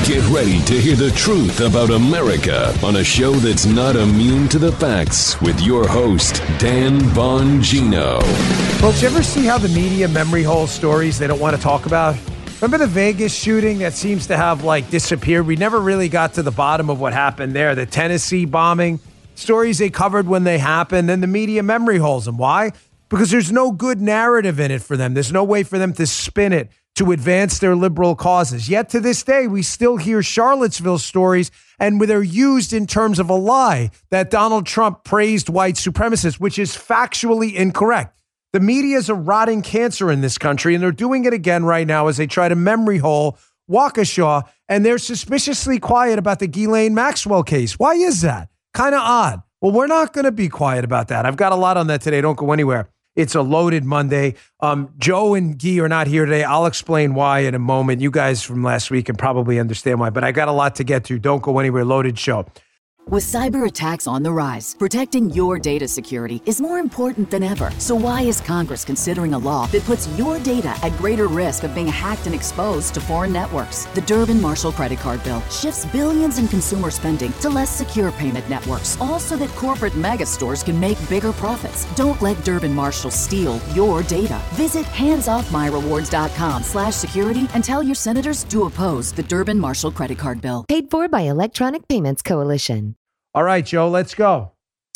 Get ready to hear the truth about America on a show that's not immune to the facts with your host, Dan Bongino. Folks, you ever see how the media memory holes stories they don't want to talk about? Remember the Vegas shooting that seems to have disappeared? We never really got to the bottom of what happened there. The Tennessee bombing, stories they covered when they happened, and the media memory holes them. Why? Because there's no good narrative in it for them. There's no way for them to spin it to advance their liberal causes. Yet to this day, we still hear Charlottesville stories, and they're used in terms of a lie that Donald Trump praised white supremacists, which is factually incorrect. The media is a rotting cancer in this country, and they're doing it again right now as they try to memory hole Waukesha, and they're suspiciously quiet about the Ghislaine Maxwell case. Why is that? Kind of odd. Well, we're not going to be quiet about that. I've got a lot on that today. Don't go anywhere. It's a loaded Monday. Joe and Guy are not here today. I'll explain why in a moment. You guys from last week can probably understand why, but I got a lot to get to. Don't go anywhere. Loaded show. With cyber attacks on the rise, protecting your data security is more important than ever. So why is Congress considering a law that puts your data at greater risk of being hacked and exposed to foreign networks? The Durbin-Marshall credit card bill shifts billions in consumer spending to less secure payment networks, all so that corporate mega stores can make bigger profits. Don't let Durbin-Marshall steal your data. Visit handsofmyrewards.com/security and tell your senators to oppose the Durbin-Marshall credit card bill. Paid for by Electronic Payments Coalition. All right, Joe, let's go.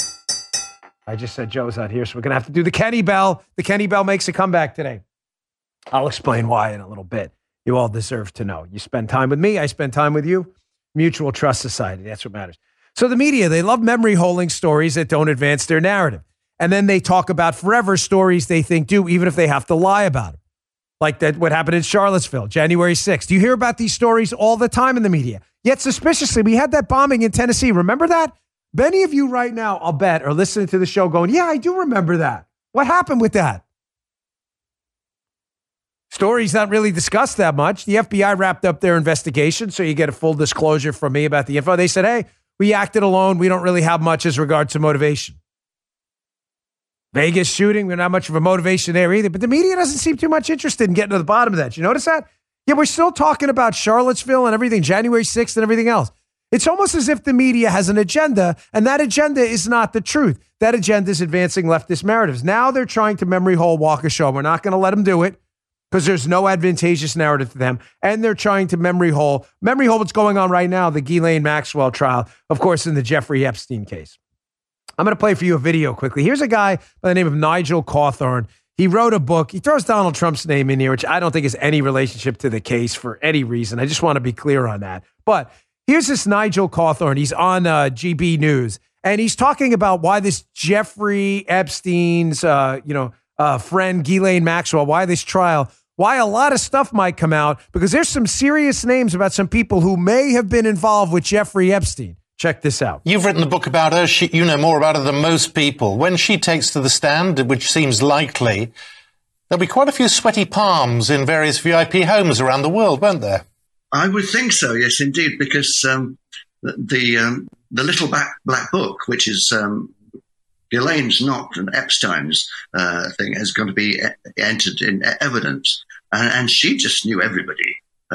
I just said Joe's not here, so we're going to have to do the Kenny Bell. The Kenny Bell makes a comeback today. I'll explain why in a little bit. You all deserve to know. You spend time with me, I spend time with you. Mutual Trust Society, that's what matters. So the media, they love memory holding stories that don't advance their narrative. And then they talk about forever stories they think do, even if they have to lie about it. Like that, what happened in Charlottesville, January 6th. You hear about these stories all the time in the media. Yet suspiciously, we had that bombing in Tennessee. Remember that? Many of you right now, I'll bet, are listening to the show going, yeah, I do remember that. What happened with that? Story's not really discussed that much. The FBI wrapped up their investigation, so you get a full disclosure from me about the info. They said, hey, we acted alone. We don't really have much as regards to motivation. Vegas shooting, we're not much of a motivation there either. But the media doesn't seem too much interested in getting to the bottom of that. You notice that? Yeah, we're still talking about Charlottesville and everything, January 6th and everything else. It's almost as if the media has an agenda, and that agenda is not the truth. That agenda is advancing leftist narratives. Now they're trying to memory hole Waukesha. We're not going to let them do it because there's no advantageous narrative to them. And they're trying to memory hole what's going on right now, the Ghislaine Maxwell trial, of course, in the Jeffrey Epstein case. I'm going to play for you a video quickly. Here's a guy by the name of Nigel Cawthorn. He wrote a book. He throws Donald Trump's name in here, which I don't think has any relationship to the case for any reason. I just want to be clear on that. But here's this Nigel Cawthorn. He's on GB News, and he's talking about why this Jeffrey Epstein's, friend Ghislaine Maxwell, why this trial, why a lot of stuff might come out, because there's some serious names about some people who may have been involved with Jeffrey Epstein. Check this out. You've written a book about her. You know more about her than most people. When she takes to the stand, which seems likely, there'll be quite a few sweaty palms in various VIP homes around the world, won't there? I would think so, yes, indeed, because the little black book, which is Ghislaine's, not an Epstein's thing, is going to be entered in evidence. And she just knew everybody.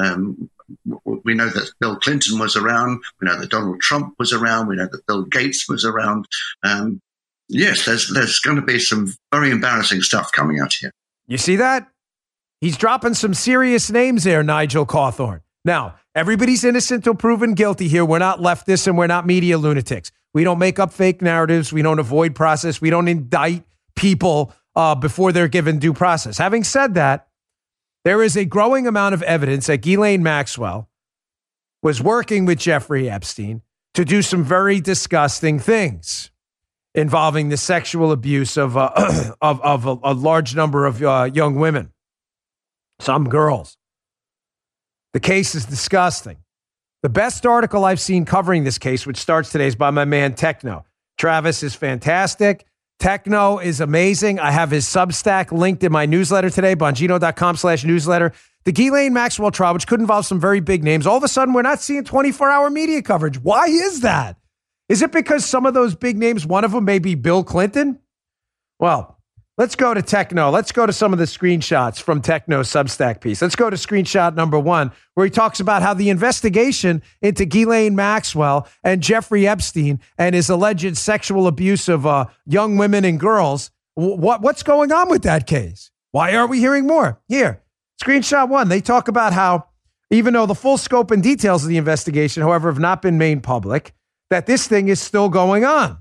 We know that Bill Clinton was around. We know that Donald Trump was around. We know that Bill Gates was around. Yes, there's going to be some very embarrassing stuff coming out here. You see that? He's dropping some serious names there, Nigel Cawthorn. Now, everybody's innocent till proven guilty here. We're not leftists and we're not media lunatics. We don't make up fake narratives. We don't avoid process. We don't indict people before they're given due process. Having said that, there is a growing amount of evidence that Ghislaine Maxwell was working with Jeffrey Epstein to do some very disgusting things involving the sexual abuse of a large number of young women, some girls. The case is disgusting. The best article I've seen covering this case, which starts today, is by my man Techno. Travis is fantastic. Techno is amazing. I have his Substack linked in my newsletter today, bongino.com/newsletter. The Ghislaine Maxwell trial, which could involve some very big names, all of a sudden we're not seeing 24-hour media coverage. Why is that? Is it because some of those big names, one of them may be Bill Clinton? Well, Let's go to Techno. Let's go to some of the screenshots from Techno's Substack piece. Let's go to screenshot number 1, where he talks about how the investigation into Ghislaine Maxwell and Jeffrey Epstein and his alleged sexual abuse of young women and girls. What's going on with that case? Why aren't we hearing more? Here, screenshot 1. They talk about how, even though the full scope and details of the investigation, however, have not been made public, that this thing is still going on.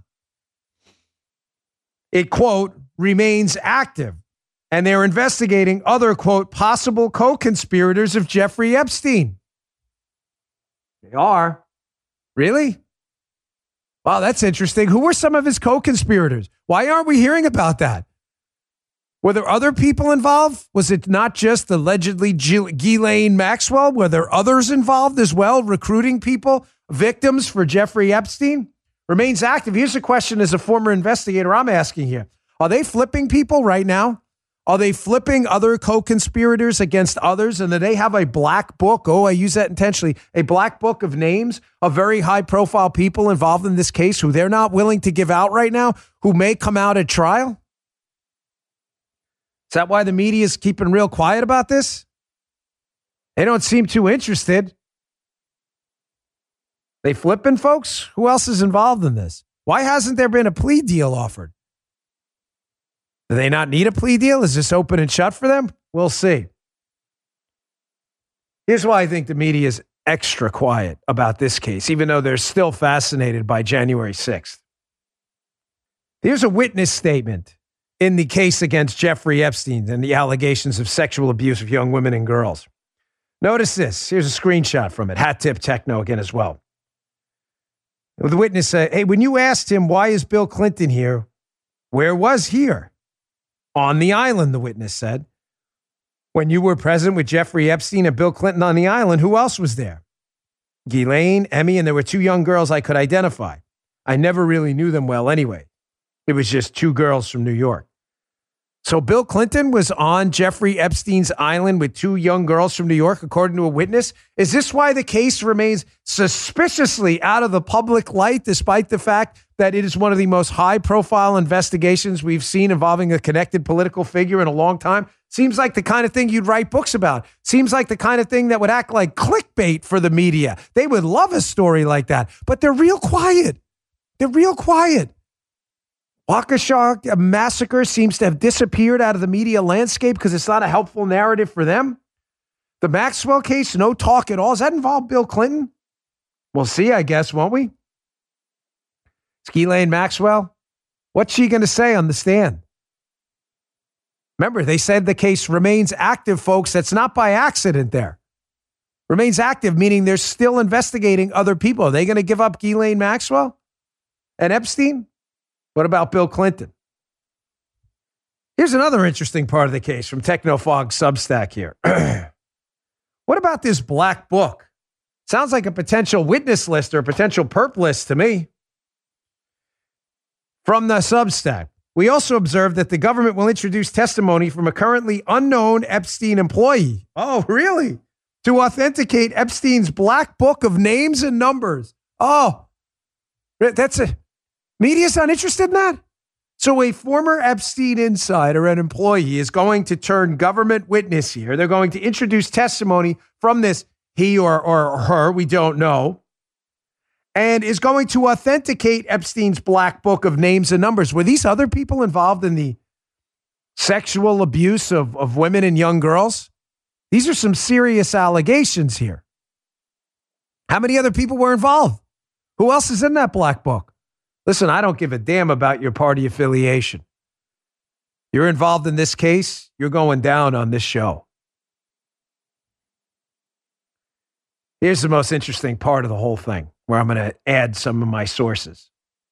It, quote, remains active, and they're investigating other, quote, possible co-conspirators of Jeffrey Epstein. They are. Really? Wow, that's interesting. Who were some of his co-conspirators? Why aren't we hearing about that? Were there other people involved? Was it not just allegedly Ghislaine Maxwell? Were there others involved as well, recruiting people, victims for Jeffrey Epstein? Remains active. Here's a question as a former investigator I'm asking here. Are they flipping people right now? Are they flipping other co-conspirators against others? And do they have a black book? Oh, I use that intentionally. A black book of names of very high-profile people involved in this case who they're not willing to give out right now, who may come out at trial? Is that why the media is keeping real quiet about this? They don't seem too interested. They flipping folks? Who else is involved in this? Why hasn't there been a plea deal offered? Do they not need a plea deal? Is this open and shut for them? We'll see. Here's why I think the media is extra quiet about this case, even though they're still fascinated by January 6th. Here's a witness statement in the case against Jeffrey Epstein and the allegations of sexual abuse of young women and girls. Notice this. Here's a screenshot from it. Hat tip Techno again as well. The witness said, hey, when you asked him, why is Bill Clinton here? Where was he? On the island, the witness said. When you were present with Jeffrey Epstein and Bill Clinton on the island, who else was there? Ghislaine, Emmy, and there were 2 young girls I could identify. I never really knew them well anyway. It was just 2 girls from New York. So Bill Clinton was on Jeffrey Epstein's island with 2 young girls from New York, according to a witness. Is this why the case remains suspiciously out of the public light, despite the fact that it is one of the most high-profile investigations we've seen involving a connected political figure in a long time? Seems like the kind of thing you'd write books about. Seems like the kind of thing that would act like clickbait for the media. They would love a story like that, but they're real quiet. They're real quiet. Waukesha massacre seems to have disappeared out of the media landscape because it's not a helpful narrative for them. The Maxwell case, no talk at all. Does that involve Bill Clinton? We'll see, I guess, won't we? Ghislaine Maxwell, what's she going to say on the stand? Remember, they said the case remains active, folks. That's not by accident there. Remains active, meaning they're still investigating other people. Are they going to give up Ghislaine Maxwell and Epstein? What about Bill Clinton? Here's another interesting part of the case from Technofog Substack here. What about this black book? Sounds like a potential witness list or a potential perp list to me. From the Substack, we also observed that the government will introduce testimony from a currently unknown Epstein employee. Oh, really? To authenticate Epstein's black book of names and numbers. Oh, that's a... Media's not interested in that? So a former Epstein insider, an employee, is going to turn government witness here. They're going to introduce testimony from this he or her, we don't know, and is going to authenticate Epstein's black book of names and numbers. Were these other people involved in the sexual abuse of women and young girls? These are some serious allegations here. How many other people were involved? Who else is in that black book? Listen, I don't give a damn about your party affiliation. You're involved in this case, you're going down on this show. Here's the most interesting part of the whole thing, where I'm going to add some of my sources.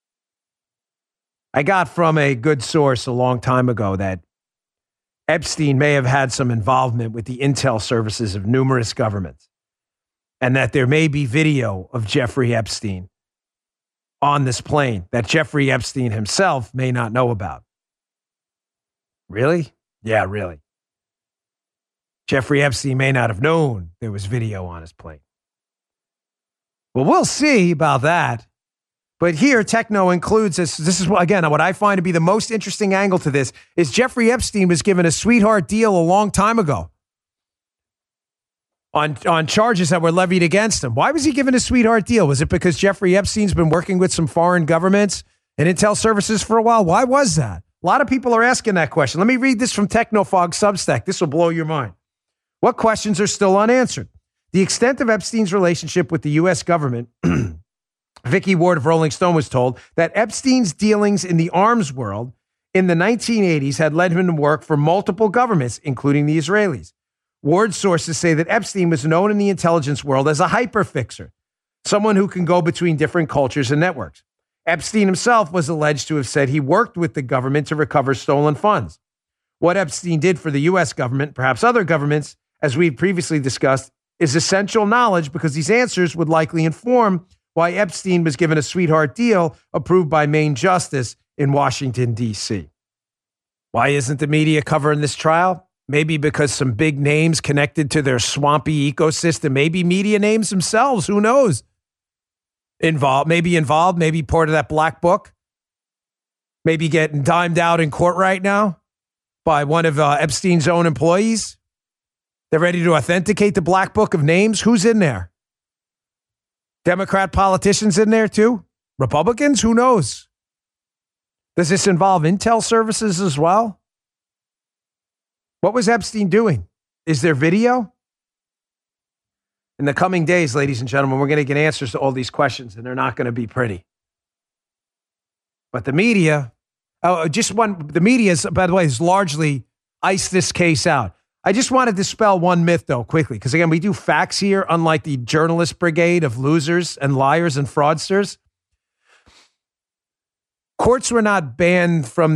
I got from a good source a long time ago that Epstein may have had some involvement with the intel services of numerous governments, and that there may be video of Jeffrey Epstein on this plane that Jeffrey Epstein himself may not know about. Really? Yeah, really. Jeffrey Epstein may not have known there was video on his plane. Well, we'll see about that. But here, Techno includes this. This is, again, what I find to be the most interesting angle to this is Jeffrey Epstein was given a sweetheart deal a long time ago on charges that were levied against him. Why was he given a sweetheart deal? Was it because Jeffrey Epstein's been working with some foreign governments and intel services for a while? Why was that? A lot of people are asking that question. Let me read this from Technofog Substack. This will blow your mind. What questions are still unanswered? The extent of Epstein's relationship with the U.S. government, Vicky Ward of Rolling Stone was told that Epstein's dealings in the arms world in the 1980s had led him to work for multiple governments, including the Israelis. Ward's sources say that Epstein was known in the intelligence world as a hyperfixer, someone who can go between different cultures and networks. Epstein himself was alleged to have said he worked with the government to recover stolen funds. What Epstein did for the U.S. government, perhaps other governments, as we've previously discussed, is essential knowledge because these answers would likely inform why Epstein was given a sweetheart deal approved by Maine Justice in Washington, D.C. Why isn't the media covering this trial? Maybe because some big names connected to their swampy ecosystem, maybe media names themselves, who knows? Maybe part of that black book, maybe getting dimed out in court right now by one of Epstein's own employees. They're ready to authenticate the black book of names. Who's in there? Democrat politicians in there too? Republicans? Who knows? Does this involve intel services as well? What was Epstein doing? Is there video? In the coming days, ladies and gentlemen, we're going to get answers to all these questions, and they're not going to be pretty. But the media, the media, by the way, has largely iced this case out. I just want to dispel one myth, though, quickly, because, again, we do facts here, unlike the journalist brigade of losers and liars and fraudsters. Courts were not banned from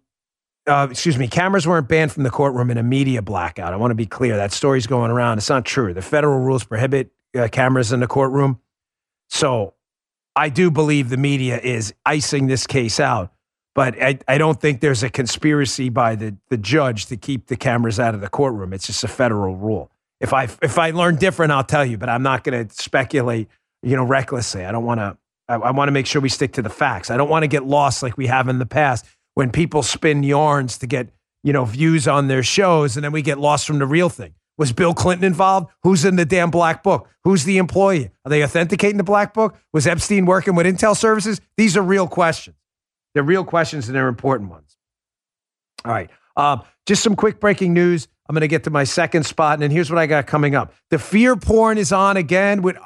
cameras weren't banned from the courtroom in a media blackout. I want to be clear. That story's going around. It's not true. The federal rules prohibit cameras in the courtroom. So I do believe the media is icing this case out. But I don't think there's a conspiracy by the judge to keep the cameras out of the courtroom. It's just a federal rule. If I learn different, I'll tell you. But I'm not going to speculate, recklessly. I want to make sure we stick to the facts. I don't want to get lost like we have in the past, when people spin yarns to get, views on their shows, and then we get lost from the real thing. Was Bill Clinton involved? Who's in the damn black book? Who's the employee? Are they authenticating the black book? Was Epstein working with intel services? These are real questions. They're real questions, and they're important ones. All right. Just some quick breaking news. I'm going to get to my second spot, and then here's what I got coming up. The fear porn is on again with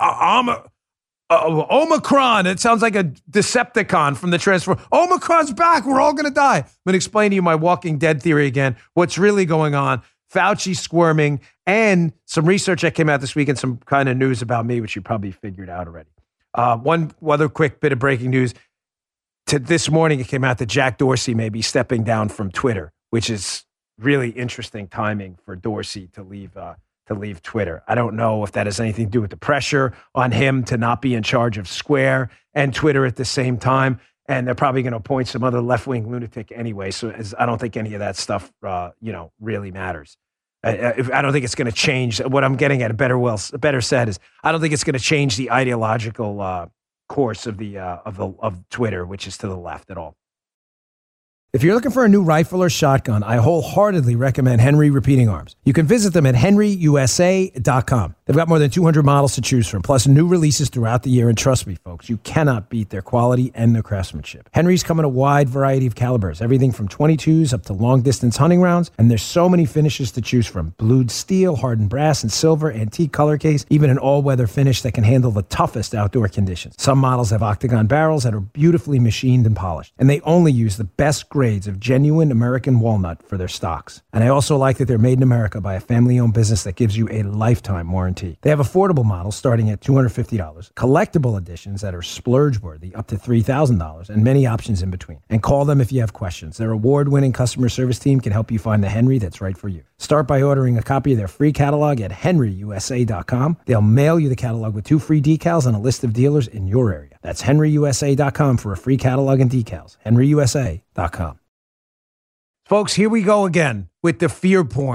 Omicron. It sounds like a Decepticon from the Transformers. Omicron's back. We're all going to die. I'm going to explain to you my Walking Dead theory again, what's really going on, Fauci squirming, and some research that came out this week and some kind of news about me, which you probably figured out already. One other quick bit of breaking news. This morning, it came out that Jack Dorsey may be stepping down from Twitter, which is really interesting timing for Dorsey to leave Twitter. I don't know if that has anything to do with the pressure on him to not be in charge of Square and Twitter at the same time. And they're probably going to appoint some other left-wing lunatic anyway. So I don't think any of that stuff, really matters. I don't think it's going to change. What I'm getting at, better said, is I don't think it's going to change the ideological course of Twitter, which is to the left at all. If you're looking for a new rifle or shotgun, I wholeheartedly recommend Henry Repeating Arms. You can visit them at henryusa.com. They've got more than 200 models to choose from, plus new releases throughout the year. And trust me, folks, you cannot beat their quality and their craftsmanship. Henry's come in a wide variety of calibers, everything from 22s up to long-distance hunting rounds. And there's so many finishes to choose from. Blued steel, hardened brass and silver, antique color case, even an all-weather finish that can handle the toughest outdoor conditions. Some models have octagon barrels that are beautifully machined and polished. And they only use the best grades of genuine American walnut for their stocks. And I also like that they're made in America by a family-owned business that gives you a lifetime warranty. They have affordable models starting at $250, collectible editions that are splurge-worthy up to $3,000, and many options in between. And call them if you have questions. Their award-winning customer service team can help you find the Henry that's right for you. Start by ordering a copy of their free catalog at henryusa.com. They'll mail you the catalog with 2 free decals and a list of dealers in your area. That's henryusa.com for a free catalog and decals. henryusa.com. Folks, here we go again with the fear porn.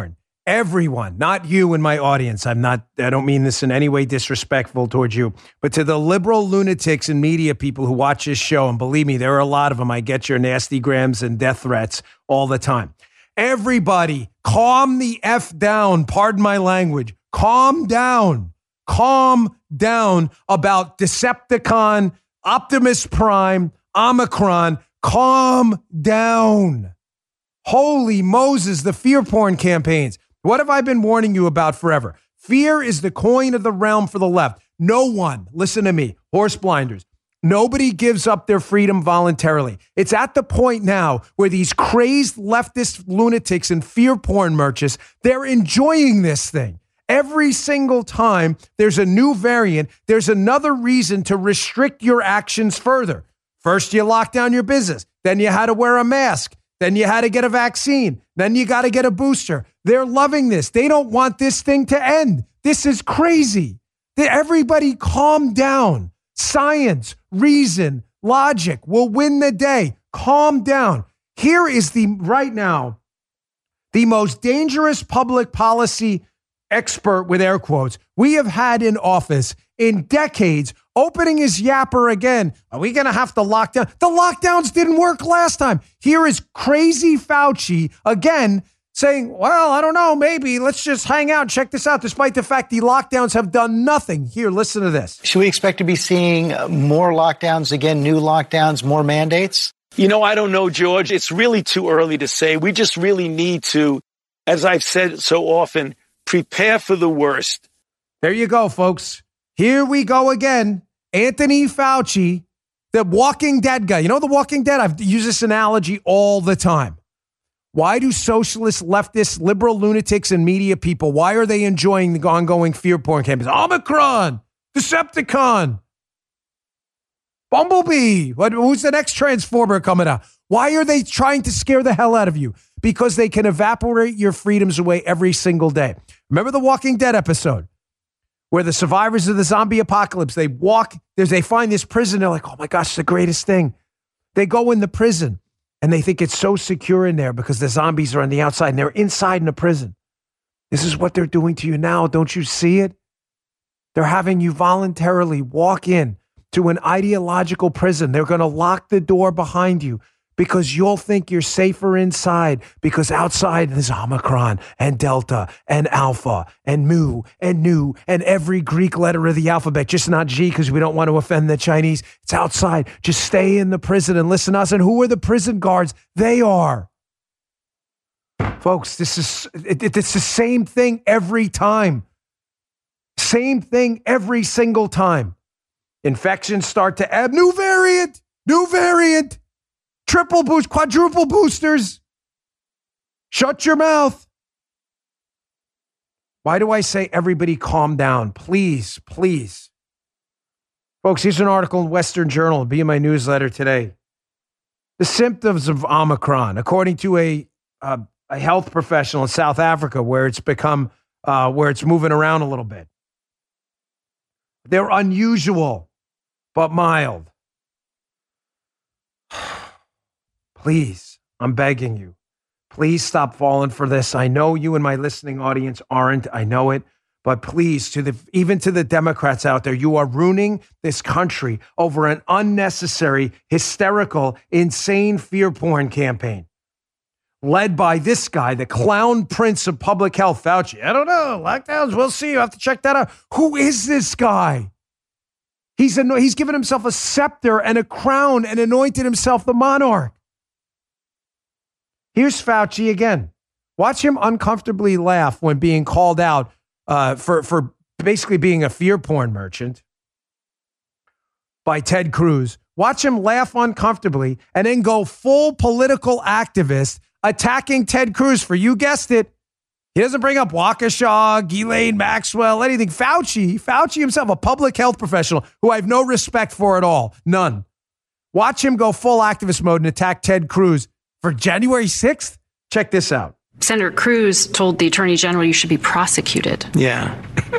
everyone, not you and my audience. I don't mean this in any way disrespectful towards you, but to the liberal lunatics and media people who watch this show, and believe me, there are a lot of them. I get your nasty grams and death threats all the time. Everybody, calm the F down. Pardon my language. Calm down. Calm down about Decepticon, Optimus Prime, Omicron. Calm down. Holy Moses, the fear porn campaigns. What have I been warning you about forever? Fear is the coin of the realm for the left. No one, listen to me, horse blinders, nobody gives up their freedom voluntarily. It's at the point now where these crazed leftist lunatics and fear porn merchants, they're enjoying this thing. Every single time there's a new variant, there's another reason to restrict your actions further. First, you lock down your business. Then you had to wear a mask. Then you had to get a vaccine. Then you got to get a booster. They're loving this. They don't want this thing to end. This is crazy. Everybody calm down. Science, reason, logic will win the day. Calm down. Here is right now, the most dangerous public policy expert, with air quotes, we have had in office in decades, opening his yapper again. Are we going to have to lock down? The lockdowns didn't work last time. Here is crazy Fauci again saying, well, I don't know, maybe let's just hang out and check this out, despite the fact the lockdowns have done nothing. Here, listen to this. Should we expect to be seeing more lockdowns again, new lockdowns, more mandates? I don't know, George. It's really too early to say. We just really need to, as I've said so often, prepare for the worst. There you go, folks. Here we go again. Anthony Fauci, the Walking Dead guy. You know The Walking Dead? I've used this analogy all the time. Why do socialists, leftists, liberal lunatics, and media people, why are they enjoying the ongoing fear porn campaigns? Omicron, Decepticon, Bumblebee. Who's the next Transformer coming out? Why are they trying to scare the hell out of you? Because they can evaporate your freedoms away every single day. Remember the Walking Dead episode where the survivors of the zombie apocalypse, they find this prison. They're like, oh my gosh, it's the greatest thing. They go in the prison and they think it's so secure in there because the zombies are on the outside and they're inside in the prison. This is what they're doing to you now. Don't you see it? They're having you voluntarily walk in to an ideological prison. They're going to lock the door behind you because you'll think you're safer inside, because outside there's Omicron and Delta and Alpha and Mu and Nu and every Greek letter of the alphabet, just not G because we don't want to offend the Chinese. It's outside. Just stay in the prison and listen to us. And who are the prison guards? They are. Folks, it's the same thing every time. Same thing every single time. Infections start to ebb. New variant. Triple boost, quadruple boosters. Shut your mouth. Why do I say everybody calm down? Please, please. Folks, here's an article in Western Journal. It'll be in my newsletter today. The symptoms of Omicron, according to a health professional in South Africa, where it's moving around a little bit. They're unusual, but mild. Please, I'm begging you, please stop falling for this. I know you and my listening audience aren't. I know it. But please, even to the Democrats out there, you are ruining this country over an unnecessary, hysterical, insane fear porn campaign led by this guy, the clown prince of public health, Fauci. I don't know. Lockdowns, we'll see. You have to check that out. Who is this guy? He's given himself a scepter and a crown and anointed himself the monarch. Here's Fauci again. Watch him uncomfortably laugh when being called out for basically being a fear porn merchant by Ted Cruz. Watch him laugh uncomfortably and then go full political activist attacking Ted Cruz for, you guessed it, he doesn't bring up Waukesha, Ghislaine Maxwell, anything. Fauci himself, a public health professional who I have no respect for at all. None. Watch him go full activist mode and attack Ted Cruz for January 6th. Check this out. Senator Cruz told the Attorney General you should be prosecuted. Yeah.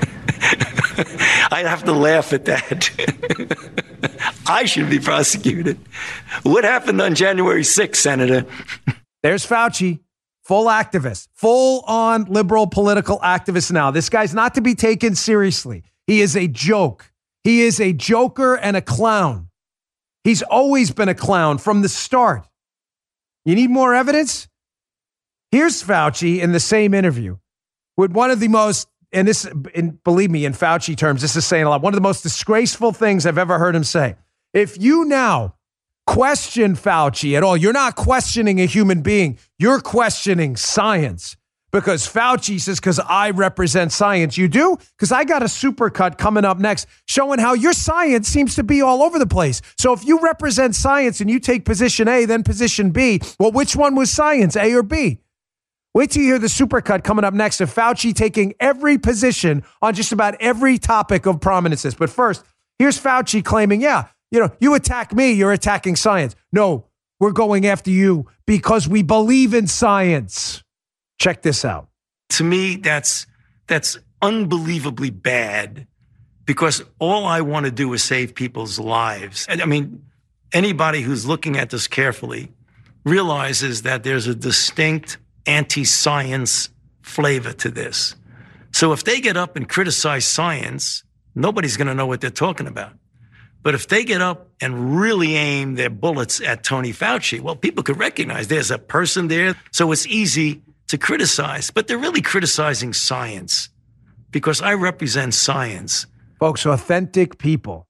I'd have to laugh at that. I should be prosecuted. What happened on January 6th, Senator? There's Fauci. full activist, full-on liberal political activist now. This guy's not to be taken seriously. He is a joke. He is a joker and a clown. He's always been a clown from the start. You need more evidence? Here's Fauci in the same interview with one of the most, and this, and believe me, in Fauci terms, this is saying a lot, one of the most disgraceful things I've ever heard him say. If you now question Fauci at all, you're not questioning a human being. You're questioning science. Because Fauci says, because I represent science. You do? Because I got a supercut coming up next showing how your science seems to be all over the place. So if you represent science and you take position A, then position B, well, which one was science, A or B? Wait till you hear the supercut coming up next of Fauci taking every position on just about every topic of prominence. But first, here's Fauci claiming, yeah, you attack me, you're attacking science. No, we're going after you because we believe in science. Check this out. To me, that's unbelievably bad because all I want to do is save people's lives. I mean, anybody who's looking at this carefully realizes that there's a distinct anti-science flavor to this. So if they get up and criticize science, nobody's going to know what they're talking about. But if they get up and really aim their bullets at Tony Fauci, well, people could recognize there's a person there. So it's easy to criticize, but they're really criticizing science because I represent science. Folks, authentic people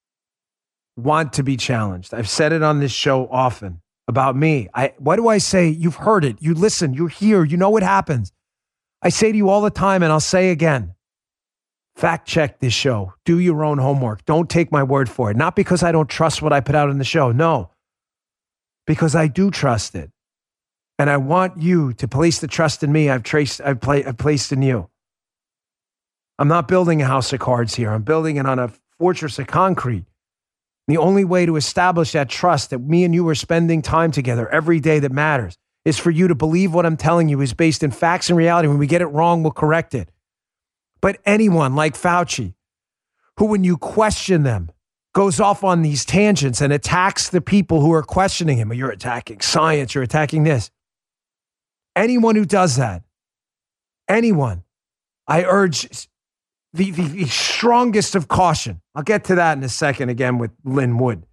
want to be challenged. I've said it on this show often about me. What do I say? You've heard it. You listen. You're here. You know what happens. I say to you all the time, and I'll say again, fact check this show. Do your own homework. Don't take my word for it. Not because I don't trust what I put out in the show. No, because I do trust it. And I want you to place the trust in me I've placed in you. I'm not building a house of cards here. I'm building it on a fortress of concrete. The only way to establish that trust that me and you are spending time together every day that matters is for you to believe what I'm telling you is based in facts and reality. When we get it wrong, we'll correct it. But anyone like Fauci, who when you question them, goes off on these tangents and attacks the people who are questioning him, you're attacking science, you're attacking this. Anyone who does that, anyone, I urge the strongest of caution. I'll get to that in a second again with Lynn Wood.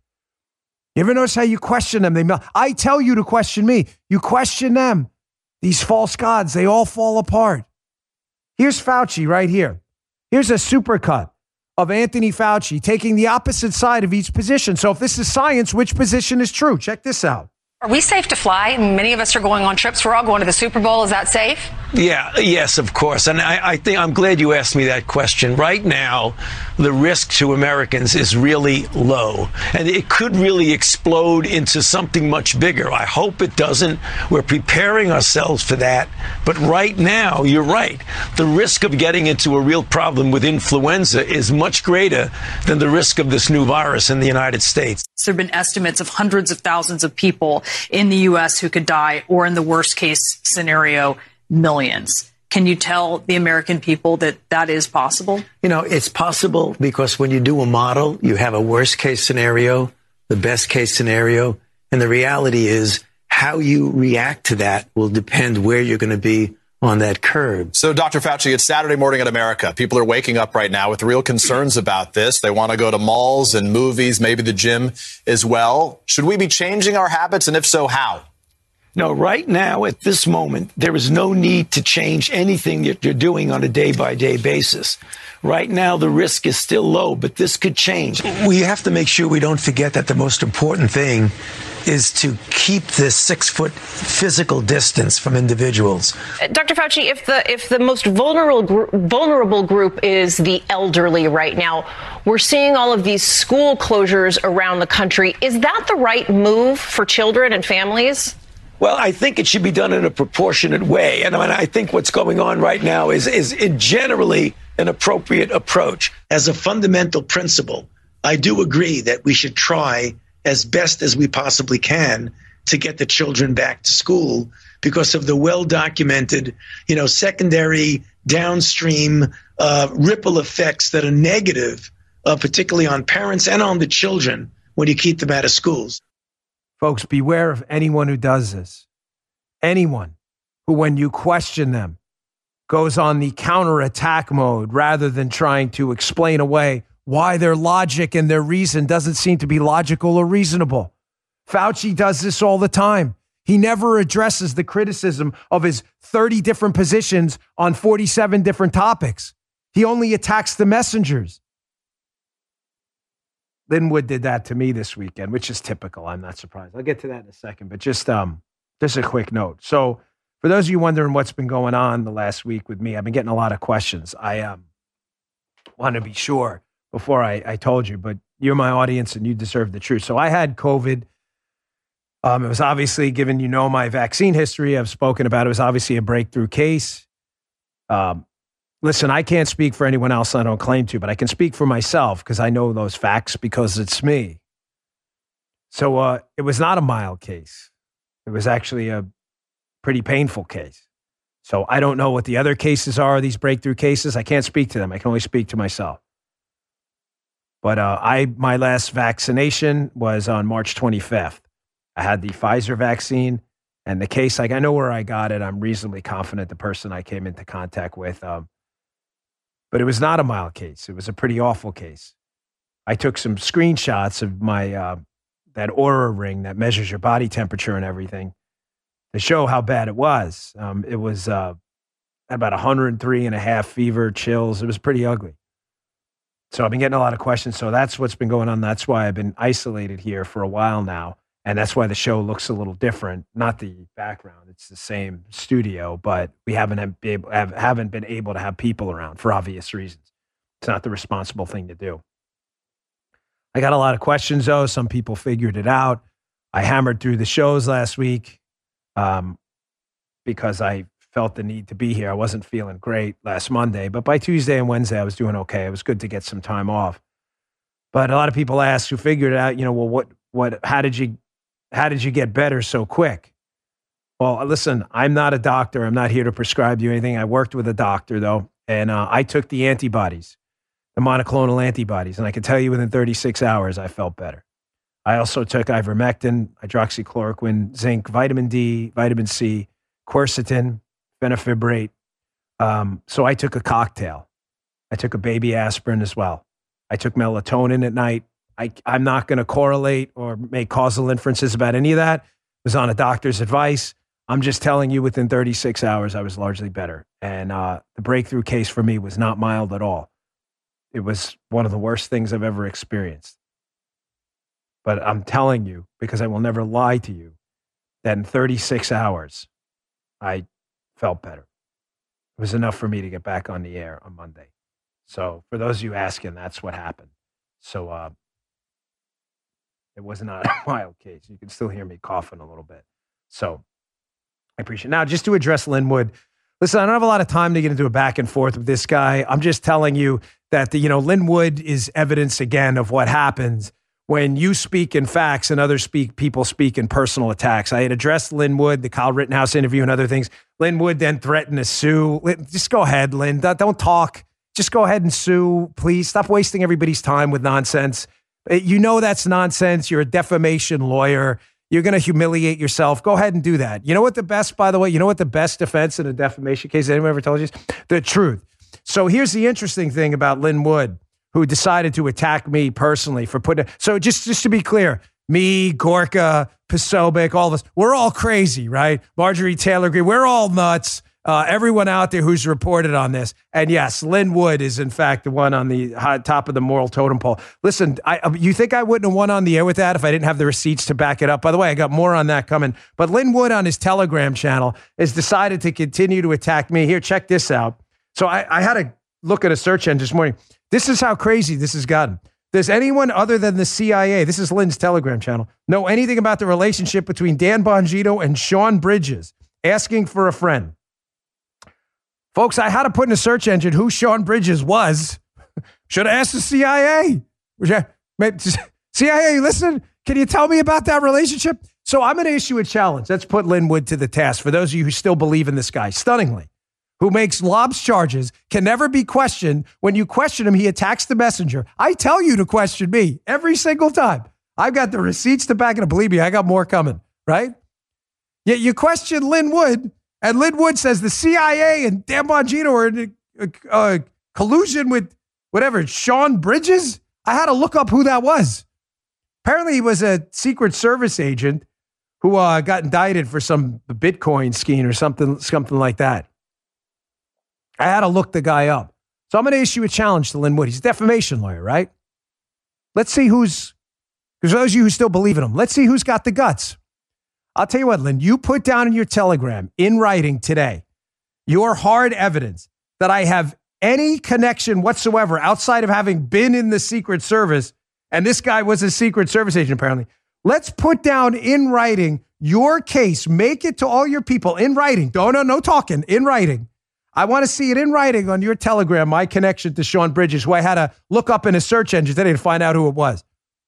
You ever notice how you question them? I tell you to question me. You question them. These false gods, they all fall apart. Here's Fauci right here. Here's a supercut of Anthony Fauci taking the opposite side of each position. So if this is science, which position is true? Check this out. Are we safe to fly? Many of us are going on trips. We're all going to the Super Bowl. Is that safe? Yeah, yes, of course. And I think I'm glad you asked me that question. Right now, the risk to Americans is really low, and it could really explode into something much bigger. I hope it doesn't. We're preparing ourselves for that. But right now, you're right. The risk of getting into a real problem with influenza is much greater than the risk of this new virus in the United States. There have been estimates of hundreds of thousands of people in the U.S. who could die, or in the worst case scenario, millions. Can you tell the American people that that is possible? You know, it's possible because when you do a model, you have a worst case scenario, the best case scenario. And the reality is how you react to that will depend where you're going to be on that curve. So, Dr. Fauci, it's Saturday morning in America. People are waking up right now with real concerns about this. They want to go to malls and movies, maybe the gym as well. Should we be changing our habits? And if so, how? No, right now, at this moment, there is no need to change anything that you're doing on a day-by-day basis. Right now, the risk is still low, but this could change. We have to make sure we don't forget that the most important thing is to keep this 6-foot physical distance from individuals. Dr. Fauci, if the most vulnerable group is the elderly right now, we're seeing all of these school closures around the country. Is that the right move for children and families? Well, I think it should be done in a proportionate way. And I think what's going on right now is generally an appropriate approach. As a fundamental principle, I do agree that we should try as best as we possibly can to get the children back to school because of the well-documented, secondary downstream ripple effects that are negative, particularly on parents and on the children when you keep them out of schools. Folks, beware of anyone who does this. Anyone who, when you question them, goes on the counterattack mode rather than trying to explain away why their logic and their reason doesn't seem to be logical or reasonable. Fauci does this all the time. He never addresses the criticism of his 30 different positions on 47 different topics. He only attacks the messengers. Lin Wood did that to me this weekend, which is typical. I'm not surprised. I'll get to that in a second, but just a quick note. So for those of you wondering what's been going on the last week with me, I've been getting a lot of questions. I want to be sure before I told you, but you're my audience and you deserve the truth. So I had COVID. It was obviously, given my vaccine history, I've spoken about it, was obviously a breakthrough case. Listen, I can't speak for anyone else. I don't claim to, but I can speak for myself because I know those facts because it's me. So it was not a mild case. It was actually a pretty painful case. So I don't know what the other cases are, these breakthrough cases. I can't speak to them. I can only speak to myself. But my last vaccination was on March 25th. I had the Pfizer vaccine, and the case, I know where I got it. I'm reasonably confident the person I came into contact with. But it was not a mild case. It was a pretty awful case. I took some screenshots of my that Oura ring that measures your body temperature and everything to show how bad it was. It was about 103.5 fever, chills. It was pretty ugly. So I've been getting a lot of questions. So that's what's been going on. That's why I've been isolated here for a while now. And that's why the show looks a little different. Not the background. It's the same studio, but we haven't been able to have people around for obvious reasons. It's not the responsible thing to do. I got a lot of questions, though. Some people figured it out. I hammered through the shows last week because I felt the need to be here. I wasn't feeling great last Monday, but by Tuesday and Wednesday, I was doing okay. It was good to get some time off. But a lot of people asked who figured it out, how did you get better so quick? Well, listen, I'm not a doctor. I'm not here to prescribe you anything. I worked with a doctor, though, and I took the antibodies, the monoclonal antibodies, and I can tell you within 36 hours, I felt better. I also took ivermectin, hydroxychloroquine, zinc, vitamin D, vitamin C, quercetin, fenofibrate. So I took a cocktail. I took a baby aspirin as well. I took melatonin at night. I'm not going to correlate or make causal inferences about any of that. It was on a doctor's advice. I'm just telling you within 36 hours, I was largely better. And the breakthrough case for me was not mild at all. It was one of the worst things I've ever experienced. But I'm telling you, because I will never lie to you, that in 36 hours, I felt better. It was enough for me to get back on the air on Monday. So for those of you asking, that's what happened. So it was not a mild case. You can still hear me coughing a little bit. So I appreciate it. Now, just to address Lin Wood, listen, I don't have a lot of time to get into a back and forth with this guy. I'm just telling you that Lin Wood is evidence again of what happens when you speak in facts and people speak in personal attacks. I had addressed Lin Wood, the Kyle Rittenhouse interview and other things. Lin Wood then threatened to sue. Just go ahead, Lin. Don't talk. Just go ahead and sue, please. Stop wasting everybody's time with nonsense. You know that's nonsense. You're a defamation lawyer. You're going to humiliate yourself. Go ahead and do that. You know what the best, by the way, defense in a defamation case anyone ever told you is? The truth. So here's the interesting thing about Lin Wood, who decided to attack me personally for putting it. So just to be clear, me, Gorka, Posobiec, all of us, we're all crazy, right? Marjorie Taylor Greene, we're all nuts. Everyone out there who's reported on this. And yes, Lin Wood is in fact the one on the top of the moral totem pole. Listen, you think I wouldn't have won on the air with that if I didn't have the receipts to back it up? By the way, I got more on that coming. But Lin Wood on his Telegram channel has decided to continue to attack me. Here, check this out. So I had to look at a search engine this morning. This is how crazy this has gotten. Does anyone other than the CIA, this is Lin's Telegram channel, know anything about the relationship between Dan Bongino and Sean Bridges? Asking for a friend. Folks, I had to put in a search engine who Sean Bridges was. Should have asked the CIA. CIA, listen, can you tell me about that relationship? So I'm going to issue a challenge. Let's put Lin Wood to the task. For those of you who still believe in this guy, stunningly, who makes lobs charges, can never be questioned. When you question him, he attacks the messenger. I tell you to question me every single time. I've got the receipts to back it up. Believe me, I got more coming, right? Yet you question Lin Wood, And Lin Wood says the CIA and Dan Bongino are in collusion with whatever, Sean Bridges? I had to look up who that was. Apparently he was a Secret Service agent who got indicted for some Bitcoin scheme or something like that. I had to look the guy up. So I'm going to issue a challenge to Lin Wood. He's a defamation lawyer, right? Let's see because those of you who still believe in him, let's see who's got the guts. I'll tell you what, Lin, you put down in your Telegram in writing today your hard evidence that I have any connection whatsoever outside of having been in the Secret Service, and this guy was a Secret Service agent apparently. Let's put down in writing your case. Make it to all your people in writing. No talking, in writing. I want to see it in writing on your Telegram, my connection to Sean Bridges, who I had to look up in a search engine today to find out who it was.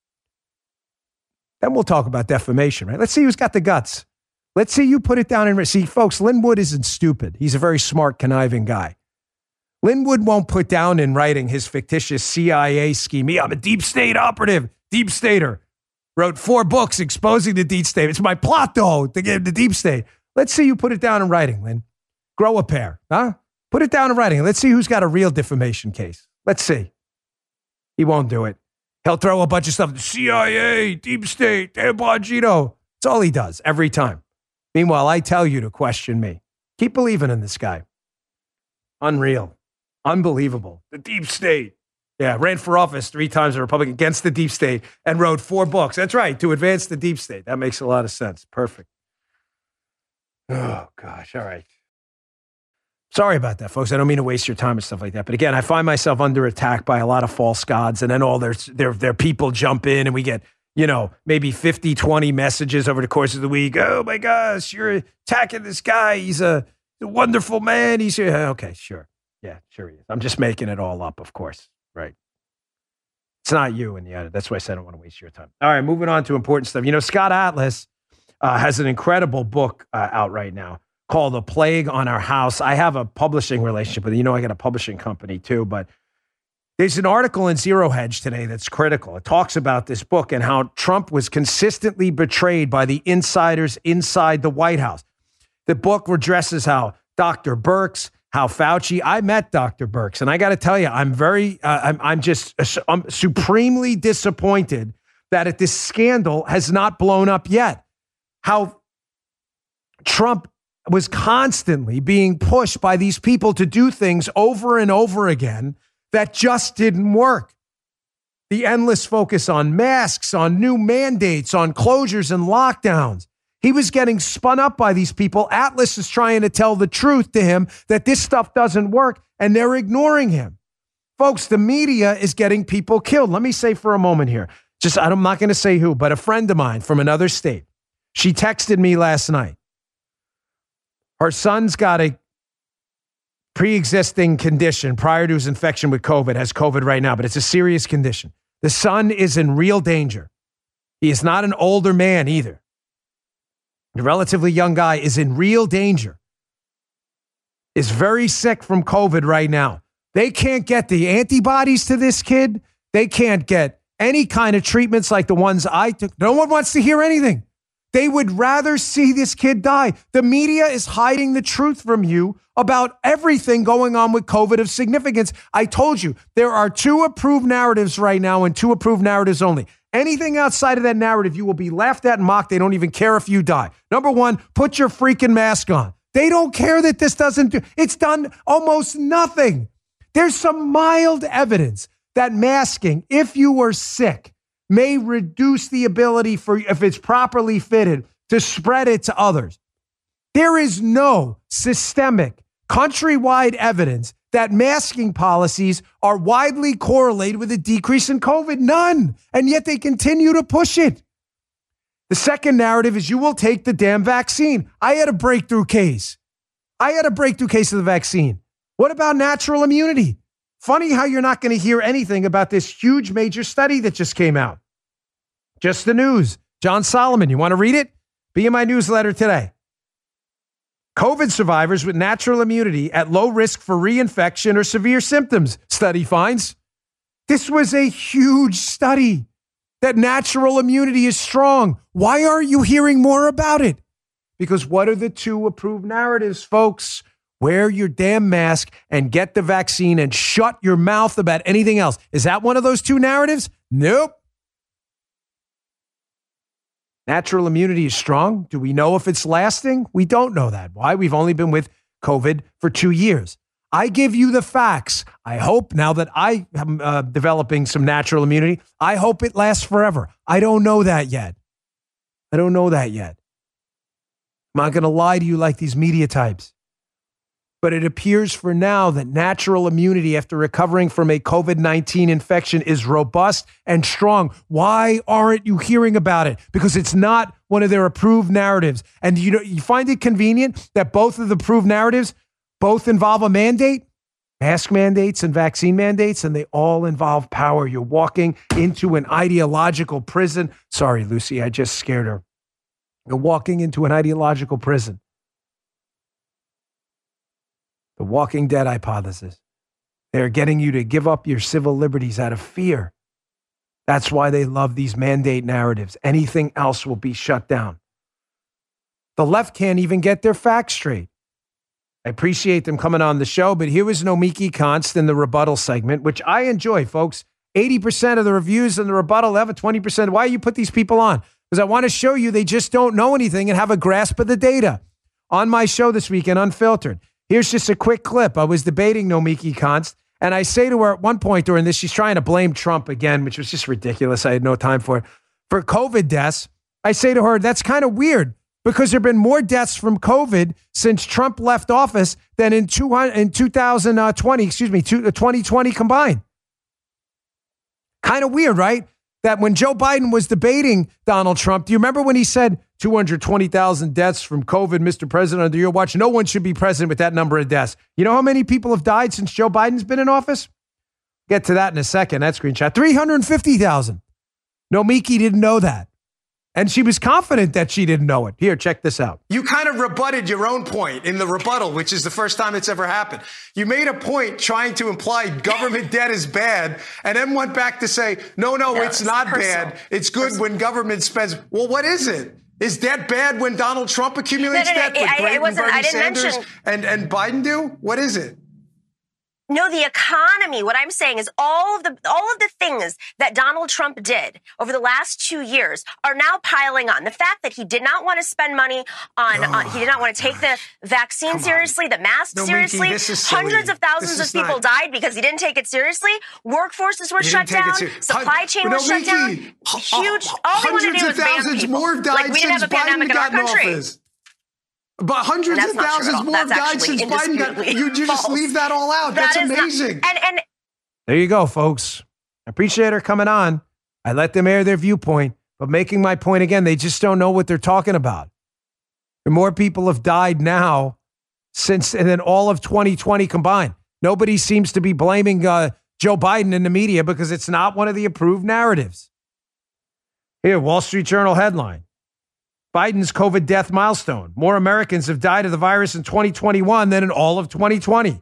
Then we'll talk about defamation, right? Let's see who's got the guts. Let's see you put it down in writing. See, folks, Lin Wood isn't stupid. He's a very smart, conniving guy. Lin Wood won't put down in writing his fictitious CIA scheme. I'm a deep state operative, deep stater. Wrote 4 books exposing the deep state. It's my plot, though, to get the deep state. Let's see you put it down in writing, Lin. Grow a pair, huh? Put it down in writing. Let's see who's got a real defamation case. Let's see. He won't do it. He'll throw a bunch of stuff. CIA, deep state, Dan Bongino. That's all he does every time. Meanwhile, I tell you to question me. Keep believing in this guy. Unreal. Unbelievable. The deep state. Yeah, ran for office 3 times as a Republican against the deep state and wrote 4 books. That's right, to advance the deep state. That makes a lot of sense. Perfect. Oh, gosh. All right. Sorry about that, folks. I don't mean to waste your time and stuff like that. But again, I find myself under attack by a lot of false gods, and then all their people jump in, and we get, maybe 50, 20 messages over the course of the week. Oh, my gosh, you're attacking this guy. He's a wonderful man. He's okay, sure. Yeah, sure he is. I'm just making it all up, of course. Right. It's not you in the end. That's why I said I don't want to waste your time. All right, moving on to important stuff. Scott Atlas has an incredible book out right now called A Plague on Our House. I have a publishing relationship with it. I got a publishing company too, but there's an article in Zero Hedge today that's critical. It talks about this book and how Trump was consistently betrayed by the insiders inside the White House. The book addresses how Dr. Birx, how Fauci, I met Dr. Birx, and I got to tell you, I'm supremely disappointed that this scandal has not blown up yet. How Trump was constantly being pushed by these people to do things over and over again that just didn't work. The endless focus on masks, on new mandates, on closures and lockdowns. He was getting spun up by these people. Atlas is trying to tell the truth to him that this stuff doesn't work, and they're ignoring him. Folks, the media is getting people killed. Let me say for a moment here, I'm not going to say who, but a friend of mine from another state, she texted me last night. Her son's got a pre-existing condition prior to his infection with COVID, has COVID right now, but it's a serious condition. The son is in real danger. He is not an older man either. A relatively young guy is in real danger, is very sick from COVID right now. They can't get the antibodies to this kid. They can't get any kind of treatments like the ones I took. No one wants to hear anything. They would rather see this kid die. The media is hiding the truth from you about everything going on with COVID of significance. I told you, there are 2 approved narratives right now and 2 approved narratives only. Anything outside of that narrative, you will be laughed at and mocked. They don't even care if you die. Number 1, put your freaking mask on. They don't care that this it's done almost nothing. There's some mild evidence that masking, if you were sick, may reduce the ability for, if it's properly fitted, to spread it to others. There is no systemic, countrywide evidence that masking policies are widely correlated with a decrease in COVID. None. And yet they continue to push it. The second narrative is you will take the damn vaccine. I had a breakthrough case. of the vaccine. What about natural immunity? Funny how you're not going to hear anything about this huge major study that just came out. Just the news. John Solomon, you want to read it? Be in my newsletter today. COVID survivors with natural immunity at low risk for reinfection or severe symptoms, study finds. This was a huge study that natural immunity is strong. Why aren't you hearing more about it? Because what are the two approved narratives, folks? Wear your damn mask and get the vaccine and shut your mouth about anything else. Is that one of those two narratives? Nope. Natural immunity is strong. Do we know if it's lasting? We don't know that. Why? We've only been with COVID for 2 years. I give you the facts. I hope now that I am developing some natural immunity, I hope it lasts forever. I don't know that yet. I'm not going to lie to you like these media types. But it appears for now that natural immunity after recovering from a COVID-19 infection is robust and strong. Why aren't you hearing about it? Because it's not one of their approved narratives. And you find it convenient that both of the approved narratives both involve a mandate, mask mandates and vaccine mandates, and they all involve power. You're walking into an ideological prison. Sorry, Lucy, I just scared her. You're walking into an ideological prison. The Walking Dead hypothesis. They're getting you to give up your civil liberties out of fear. That's why they love these mandate narratives. Anything else will be shut down. The left can't even get their facts straight. I appreciate them coming on the show, but here was Nomiki Konst in the rebuttal segment, which I enjoy, folks. 80% of the reviews in the rebuttal have a 20%. Why you put these people on? Because I want to show you they just don't know anything and have a grasp of the data. On my show this weekend, Unfiltered, here's just a quick clip. I was debating Nomiki Konst, and I say to her at one point during this, she's trying to blame Trump again, which was just ridiculous. I had no time for it. For COVID deaths, I say to her, that's kind of weird because there have been more deaths from COVID since Trump left office than in 2020 combined. Kind of weird, right? That when Joe Biden was debating Donald Trump, do you remember when he said 220,000 deaths from COVID, Mr. President, under your watch? No one should be president with that number of deaths. You know how many people have died since Joe Biden's been in office? Get to that in a second, that screenshot. 350,000. Nomiki didn't know that. And she was confident that she didn't know it. Here, check this out. You kind of rebutted your own point in the rebuttal, which is the first time it's ever happened. You made a point trying to imply government debt is bad and then went back to say, no, it's not bad. It's good when government spends. Well, what is it? Is debt bad when Donald Trump accumulates debt? I didn't mention. And Biden do? What is it? No, the economy. What I'm saying is all of the things that Donald Trump did over the last 2 years are now piling on. The fact that he did not want to spend money on he did not want to take the vaccine seriously, the mask seriously. Hundreds of thousands of people died because he didn't take it seriously. Workforces were shut down. Supply chain was shut down. Huge. All they want to do is ban people. More have died like we didn't have a pandemic in our country. But hundreds of thousands more have died since Biden got. You just leave that all out. That's amazing. And there you go, folks. I appreciate her coming on. I let them air their viewpoint, but making my point again, they just don't know what they're talking about. And more people have died now and then all of 2020 combined. Nobody seems to be blaming Joe Biden in the media because it's not one of the approved narratives. Here, Wall Street Journal headline. Biden's COVID death milestone. More Americans have died of the virus in 2021 than in all of 2020.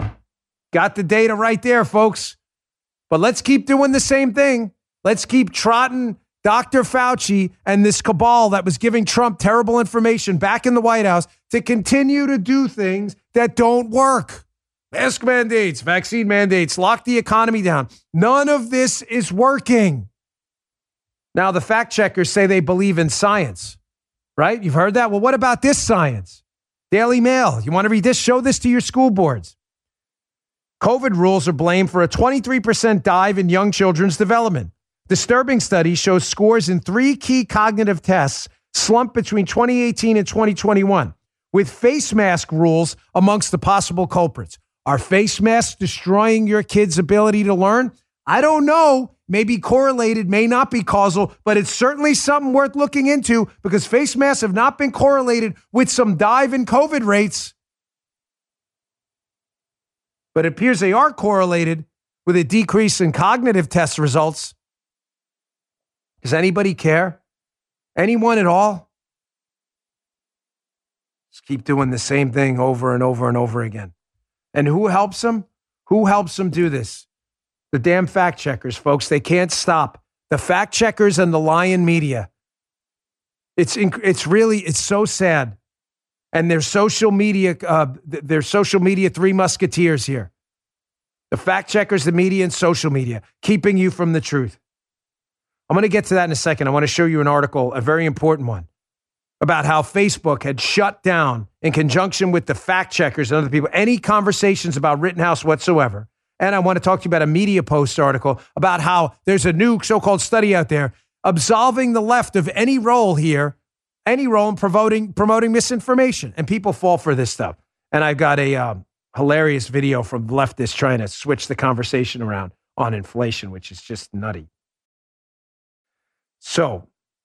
Got the data right there, folks. But let's keep doing the same thing. Let's keep trotting Dr. Fauci and this cabal that was giving Trump terrible information back in the White House to continue to do things that don't work. Mask mandates, vaccine mandates, lock the economy down. None of this is working. Now, the fact checkers say they believe in science. Right? You've heard that? Well, what about this science? Daily Mail. You want to read this? Show this to your school boards. COVID rules are blamed for a 23% dive in young children's development. Disturbing study shows scores in 3 key cognitive tests slumped between 2018 and 2021, with face mask rules amongst the possible culprits. Are face masks destroying your kids' ability to learn? I don't know. Maybe correlated, may not be causal, but it's certainly something worth looking into because face masks have not been correlated with some dive in COVID rates. But it appears they are correlated with a decrease in cognitive test results. Does anybody care? Anyone at all? Just keep doing the same thing over and over and over again. And who helps them? Who helps them do this? The damn fact checkers, folks. They can't stop. The fact checkers and the lying media. It's so sad. and their social media three musketeers here. The fact checkers, the media, and social media, keeping you from the truth. I'm going to get to that in a second. I want to show you an article, a very important one, about how Facebook had shut down, in conjunction with the fact checkers and other people, any conversations about Rittenhouse whatsoever. And I want to talk to you about a Media Post article about how there's a new so-called study out there absolving the left of any role here, any role in promoting misinformation. And people fall for this stuff. And I've got a hilarious video from leftists trying to switch the conversation around on inflation, which is just nutty. So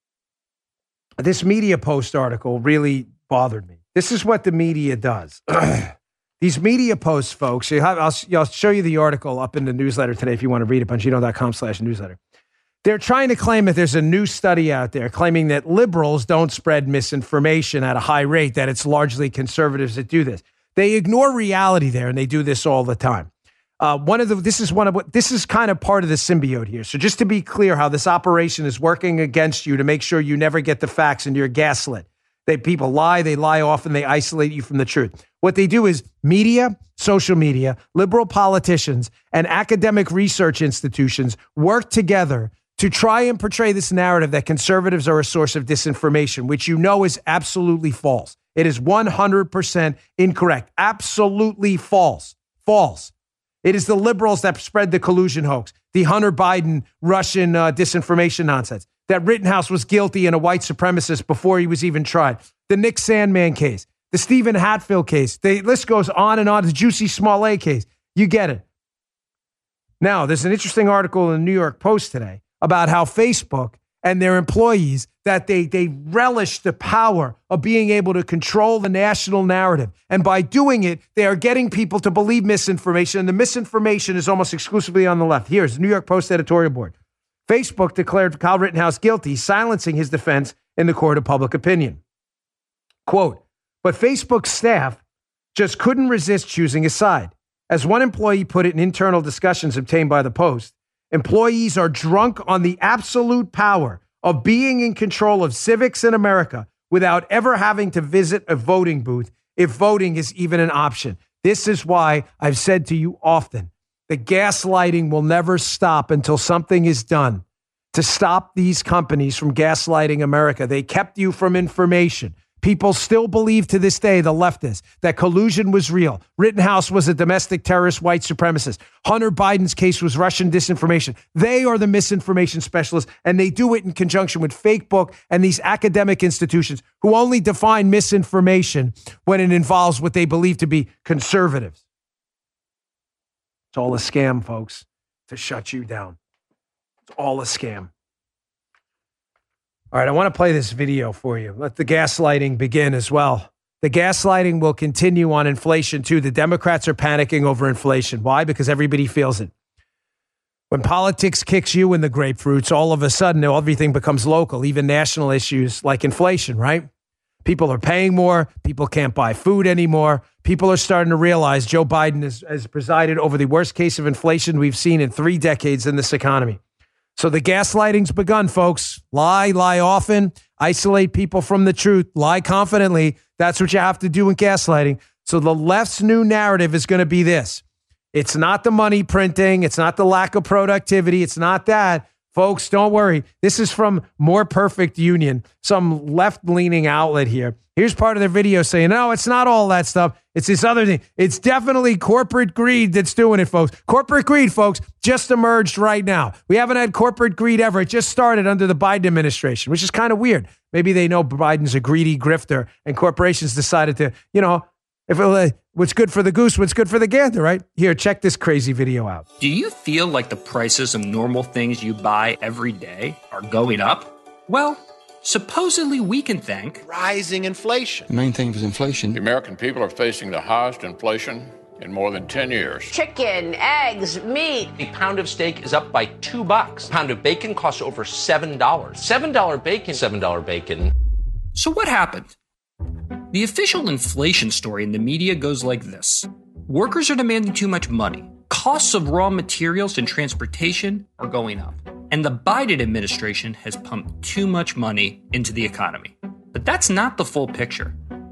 this Media Post article really bothered me. This is what the media does. These Media Posts, folks, I'll show you the article up in the newsletter today if you want to read it, Bongino.com/newsletter. They're trying to claim that there's a new study out there claiming that liberals don't spread misinformation at a high rate, that it's largely conservatives that do this. They ignore reality there, and they do this all the time. This is kind of part of the symbiote here. So just to be clear how this operation is working against you to make sure you never get the facts and you're gaslit. People lie, they lie often, they isolate you from the truth. What they do is media, social media, liberal politicians, and academic research institutions work together to try and portray this narrative that conservatives are a source of disinformation, which you know is absolutely false. It is 100% incorrect. Absolutely false. False. It is the liberals that spread the collusion hoax, the Hunter Biden Russian disinformation nonsense, that Rittenhouse was guilty and a white supremacist before he was even tried, the Nick Sandmann case, the Stephen Hatfield case. The list goes on and on, the Jussie Smollett case. You get it. Now, there's an interesting article in the New York Post today about how Facebook and their employees, that they relish the power of being able to control the national narrative. And by doing it, they are getting people to believe misinformation. And the misinformation is almost exclusively on the left. Here's the New York Post editorial board. Facebook declared Kyle Rittenhouse guilty, silencing his defense in the court of public opinion. Quote, but Facebook's staff just couldn't resist choosing a side. As one employee put it in internal discussions obtained by the Post, employees are drunk on the absolute power of being in control of civics in America without ever having to visit a voting booth if voting is even an option. This is why I've said to you often, the gaslighting will never stop until something is done to stop these companies from gaslighting America. They kept you from information. People still believe to this day, the leftists, that collusion was real. Rittenhouse was a domestic terrorist white supremacist. Hunter Biden's case was Russian disinformation. They are the misinformation specialists, and they do it in conjunction with Facebook and these academic institutions who only define misinformation when it involves what they believe to be conservatives. It's all a scam, folks, to shut you down. It's all a scam. All right, I want to play this video for you. Let the gaslighting begin as well. The gaslighting will continue on inflation, too. The Democrats are panicking over inflation. Why? Because everybody feels it. When politics kicks you in the grapefruits, all of a sudden, everything becomes local, even national issues like inflation, right? People are paying more. People can't buy food anymore. People are starting to realize Joe Biden has presided over the worst case of inflation we've seen in 3 decades in this economy. So the gaslighting's begun, folks. Lie often, isolate people from the truth, lie confidently. That's what you have to do in gaslighting. So the left's new narrative is going to be this. It's not the money printing. It's not the lack of productivity. It's not that. Folks, don't worry. This is from More Perfect Union, some left-leaning outlet here. Here's part of their video saying, no, it's not all that stuff. It's this other thing. It's definitely corporate greed that's doing it, folks. Corporate greed, folks, just emerged right now. We haven't had corporate greed ever. It just started under the Biden administration, which is kind of weird. Maybe they know Biden's a greedy grifter and corporations decided to, if what's good for the goose, what's good for the gander, right? Here, check this crazy video out. Do you feel like the prices of normal things you buy every day are going up? Well, supposedly we can thank rising inflation. The main thing was inflation. The American people are facing the highest inflation in more than 10 years. Chicken, eggs, meat. A pound of steak is up by $2. A pound of bacon costs over $7. $7 bacon, $7 bacon. So what happened? The official inflation story in the media goes like this. Workers are demanding too much money. Costs of raw materials and transportation are going up. And the Biden administration has pumped too much money into the economy. But that's not the full picture.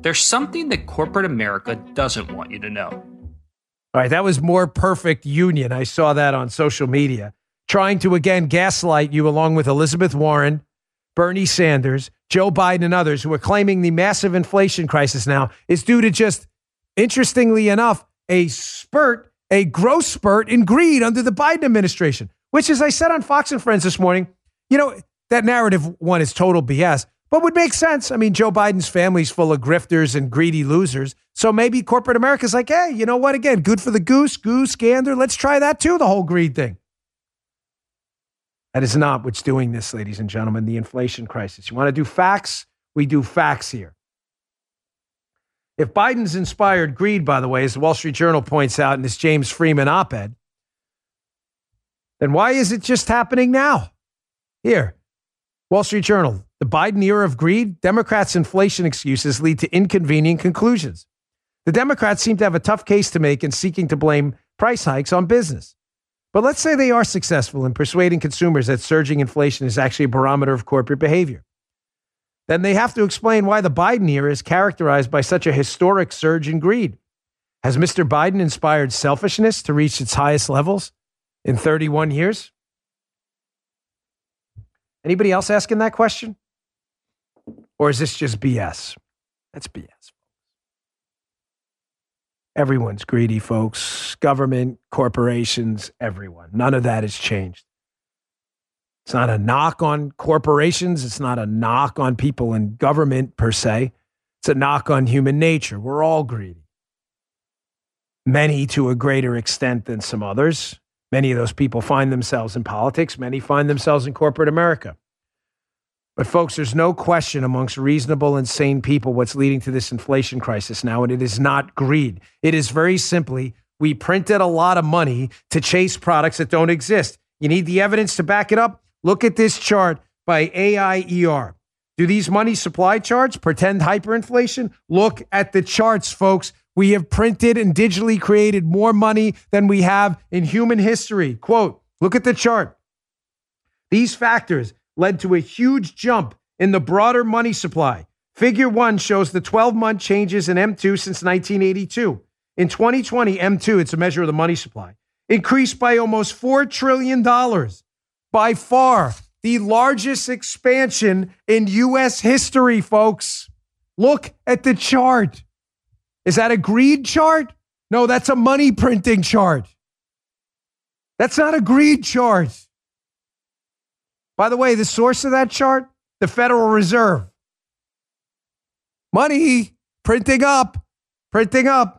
There's something that corporate America doesn't want you to know. All right, that was more perfect union. I saw that on social media. Trying to, again, gaslight you along with Elizabeth Warren, Bernie Sanders, Joe Biden, and others who are claiming the massive inflation crisis now is due to just, interestingly enough, a growth spurt in greed under the Biden administration, which, as I said on Fox and Friends this morning, that narrative one is total BS, but would make sense. I mean, Joe Biden's family's full of grifters and greedy losers. So maybe corporate America's like, hey, you know what? Again, good for the goose gander. Let's try that too, the whole greed thing. That is not what's doing this, ladies and gentlemen, the inflation crisis. You want to do facts? We do facts here. If Biden's inspired greed, by the way, as the Wall Street Journal points out in this James Freeman op-ed, then why is it just happening now? Here, Wall Street Journal, the Biden era of greed, Democrats' inflation excuses lead to inconvenient conclusions. The Democrats seem to have a tough case to make in seeking to blame price hikes on business. But let's say they are successful in persuading consumers that surging inflation is actually a barometer of corporate behavior. Then they have to explain why the Biden era is characterized by such a historic surge in greed. Has Mr. Biden inspired selfishness to reach its highest levels in 31 years? Anybody else asking that question? Or is this just BS? That's BS. Everyone's greedy, folks. Government, corporations, everyone. None of that has changed. It's not a knock on corporations. It's not a knock on people in government per se. It's a knock on human nature. We're all greedy. Many to a greater extent than some others. Many of those people find themselves in politics. Many find themselves in corporate America. But folks, there's no question amongst reasonable and sane people what's leading to this inflation crisis now, and it is not greed. It is very simply, we printed a lot of money to chase products that don't exist. You need the evidence to back it up? Look at this chart by AIER. Do these money supply charts pretend hyperinflation? Look at the charts, folks. We have printed and digitally created more money than we have in human history. Quote, look at the chart. These factors led to a huge jump in the broader money supply. Figure 1 shows the 12-month changes in M2 since 1982. In 2020, M2, it's a measure of the money supply, increased by almost $4 trillion. By far, the largest expansion in U.S. history, folks. Look at the chart. Is that a greed chart? No, that's a money printing chart. That's not a greed chart. By the way, the source of that chart, the Federal Reserve. Money printing up. Well,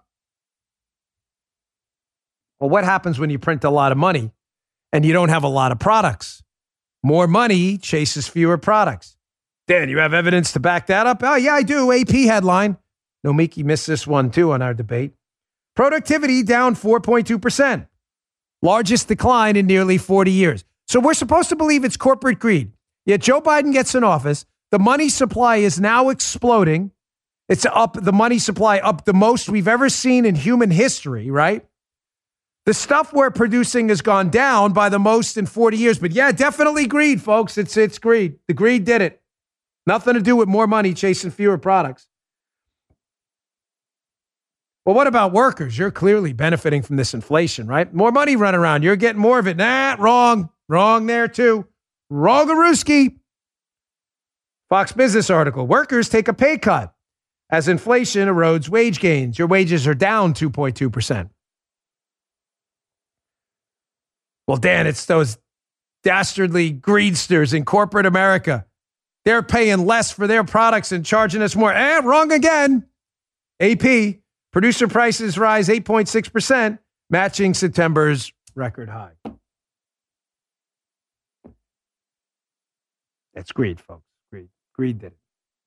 what happens when you print a lot of money and you don't have a lot of products? More money chases fewer products. Dan, you have evidence to back that up? Oh, yeah, I do. AP headline. Nomiki missed this one, too, on our debate. Productivity down 4.2%. Largest decline in nearly 40 years. So we're supposed to believe it's corporate greed. Yet Joe Biden gets in office. The money supply is now exploding. It's up, the money supply up the most we've ever seen in human history, right? The stuff we're producing has gone down by the most in 40 years. But yeah, definitely greed, folks. It's greed. The greed did it. Nothing to do with more money chasing fewer products. Well, what about workers? You're clearly benefiting from this inflation, right? More money running around. You're getting more of it. Nah, wrong. Wrong there, too. Wrong-a-rooski. Fox Business article. Workers take a pay cut as inflation erodes wage gains. Your wages are down 2.2%. Well, Dan, it's those dastardly greedsters in corporate America. They're paying less for their products and charging us more. Wrong again. AP. Producer prices rise 8.6%, matching September's record high. That's greed, folks. Greed. Greed did it.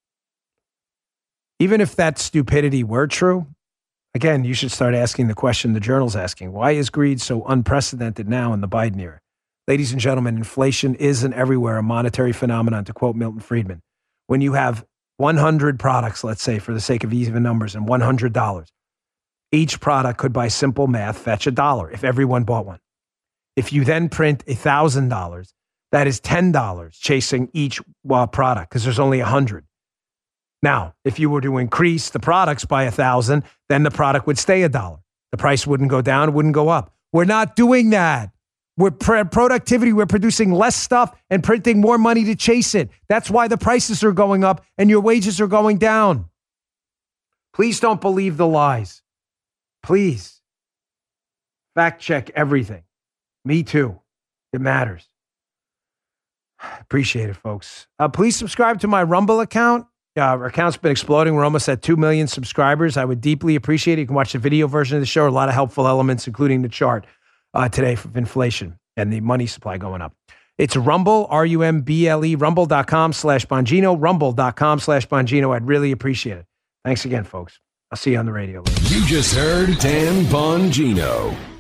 Even if that stupidity were true, again, you should start asking the question the Journal's asking. Why is greed so unprecedented now in the Biden era? Ladies and gentlemen, inflation is and everywhere a monetary phenomenon, to quote Milton Friedman. When you have 100 products, let's say, for the sake of even numbers, and $100, each product could, by simple math, fetch $1 if everyone bought one. If you then print $1,000, that is $10 chasing each product because there's only 100. Now, if you were to increase the products by 1,000, then the product would stay $1. The price wouldn't go down, it wouldn't go up. We're not doing that. We're productivity. We're producing less stuff and printing more money to chase it. That's why the prices are going up and your wages are going down. Please don't believe the lies. Please. Fact check everything. Me too. It matters. Appreciate it, folks. Please subscribe to my Rumble account. Our account's been exploding. We're almost at 2 million subscribers. I would deeply appreciate it. You can watch the video version of the show. A lot of helpful elements, including the chart today for inflation and the money supply going up. It's Rumble, R-U-M-B-L-E, rumble.com/Bongino, rumble.com/Bongino. I'd really appreciate it. Thanks again, folks. I'll see you on the radio later. You just heard Dan Bongino.